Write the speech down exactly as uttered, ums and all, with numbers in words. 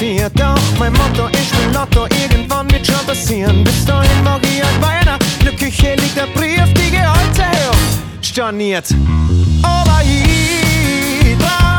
passiert. Doch mein Motto, ich will Lotto, irgendwann wird schon passieren. Bis dahin mag ich halt weiter, in der Küche liegt der Brief, die Gehaltserhöhung storniert. Aber ich trau